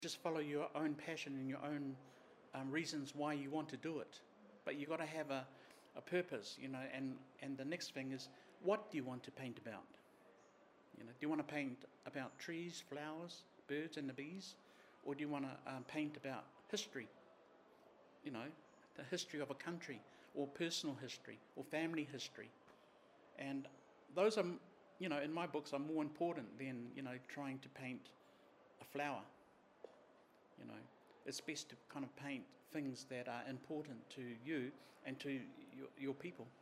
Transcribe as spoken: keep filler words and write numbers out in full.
just follow your own passion and your own um, reasons why you want to do it. But you've got to have a, a purpose, you know, and, and the next thing is, what do you want to paint about? You know, do you want to paint about trees, flowers, birds and the bees? Or do you want to um, paint about history? You know, the history of a country, or personal history, or family history. And those are, you know, in my books are more important than, you know, trying to paint a flower. You know, it's best to kind of paint things that are important to you and to your, your people.